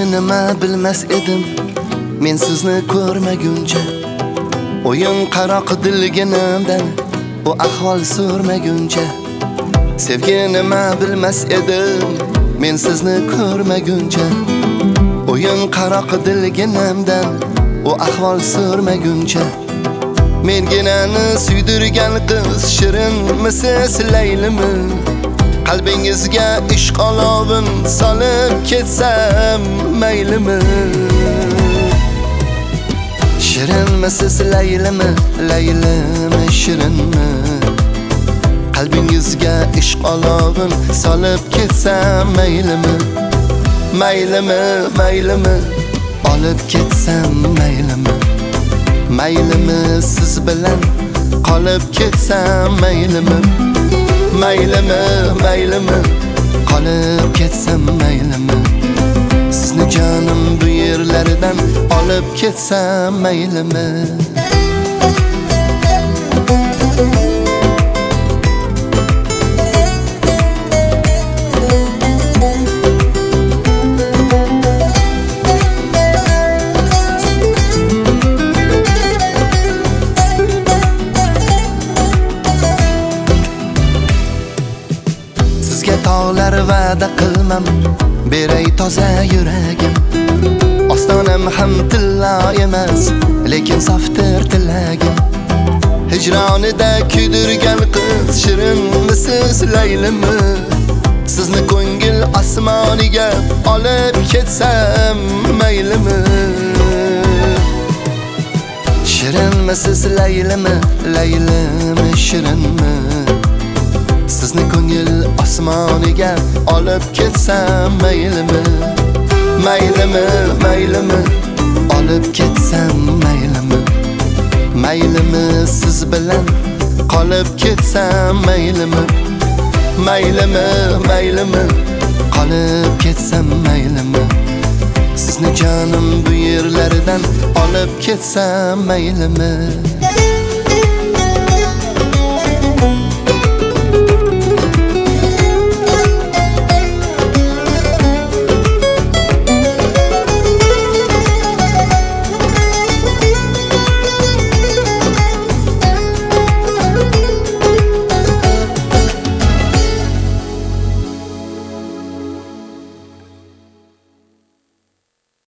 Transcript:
nima bilmas edim men sizni ko'rmaguncha. O'yin qaroq dilginimdan bu ahvol so'rmaguncha. Sevgi nima bilmas edim men sizni ko'rmaguncha. O'yin qaroq dilginimdan bu ahvol so'rmaguncha. Menginani suydirgan qiz shirinmisiz Laylimi? Qalbingizga ishq olovin solib ketsam maylimi? Shirinmisiz Laylimi? Laylimi shirinmi? Qalbingizga ishq olovin solib ketsam maylimi? Maylimi, maylimi, olib ketsam maylimi? Maylimi siz bilan qolib ketsam maylimi? Maylimi, maylimi, qolib ketsam maylimi? Sizni jonim bu yerlardan olib ketsam maylimi? Tog'lar va'da qilmam, beray toza yuragim. Ostonam ham tilla emas, lekin softir tilagim. Hijronida kuydirgan qiz shirinmisiz Laylimi? Sizni ko'ngil osmoniga olib ketsam maylimi? Shirinmisiz Laylimi? Laylimi shirinmi? Sizni ko'ngil osmoniga olib ketsam maylimi? Maylimi, maylimi, olib ketsam maylimi? Maylimi siz bilan qolib ketsam maylimi? Maylimi, maylimi, qolib ketsam maylimi? Sizni jonim bu yerlardan olib ketsam maylimi?